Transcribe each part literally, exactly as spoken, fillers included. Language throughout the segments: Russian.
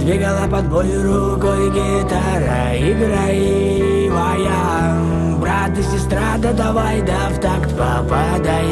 Двигала под бой рукой гитара, играевая. Брат и сестра, да давай, да в такт попадай.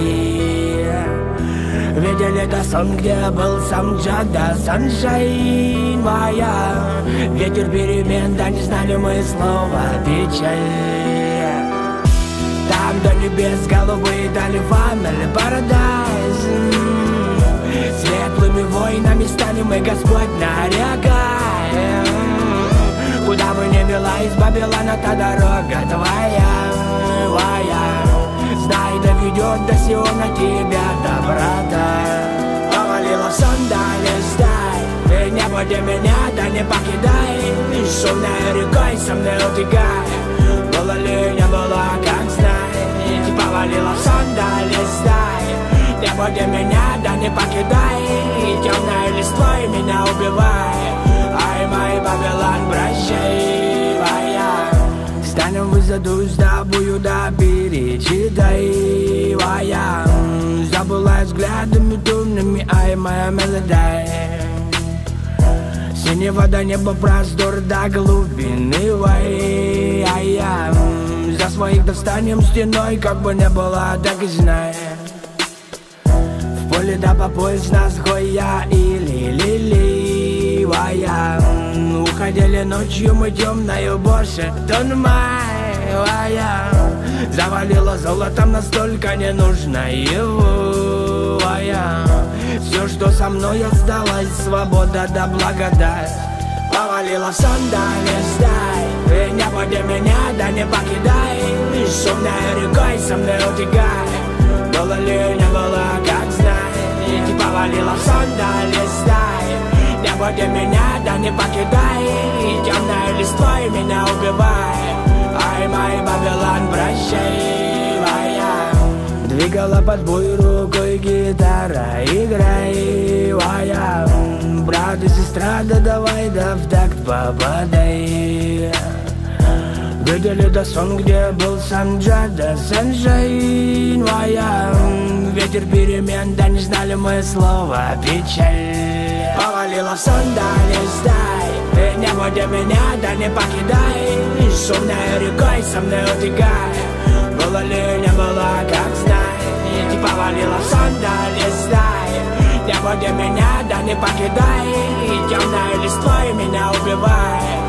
Видели это сон, где был сам Джада, саншайн моя. Ветер перемен, да не знали мы слова печаль. Там до небес голубые дали family paradise. Светлыми войнами станем мы, Господь, нарекаем. Куда бы ни вела из Бабилона та дорога твоя, твоя. Знай, доведет до Сиона тебя доброта. Повалила сон, да листай, и не буди меня, да не покидай. Шумной рекой со мной утекай. Было ли, не было, как знай. Повалила сон, да листай, не буди меня, да не покидай. Темной листвой меня убивай. Ай, мой Бабилон, прощай, моя. Станем высоду с тобою, да перечитай, моя. Забыла взглядами томными, ай, моя мелодия. Синего до неба простор, до глубины, ай, ай, я. За своих достанем стеной, как бы не было, так и знай. В поле да по пояс нас гоя или лилиевая. Уходили ночью мы темною больше тонмая. Завалила золотом настолько ненужное. Все, что со мной осталось, свобода да благодать. Повалила сон, да не стай, и не буди меня, да не покидай. Шумной рекой со мной утекай. Было ли, не было, как знай. Ты повалила сон, да не стай, не буди меня, да не покидай. Темной листвой меня убивай. Ай, мой Бабилон, прощай, моя. Двигала под бой рукой гитара, играевая. Брат и сестра, да давай, да в такт попадай. Видели до сон, где был сам Джада, саншайн моя. Ветер перемен, да не знали мы слова печаль. Повалила сон, да листай, и не буди меня, да не покидай. Шумной рекой со мной утекай. Было ли, не было, как знай. Ты повалила сон, да листай, не буди меня, да не покидай. Темной листвой меня убивай.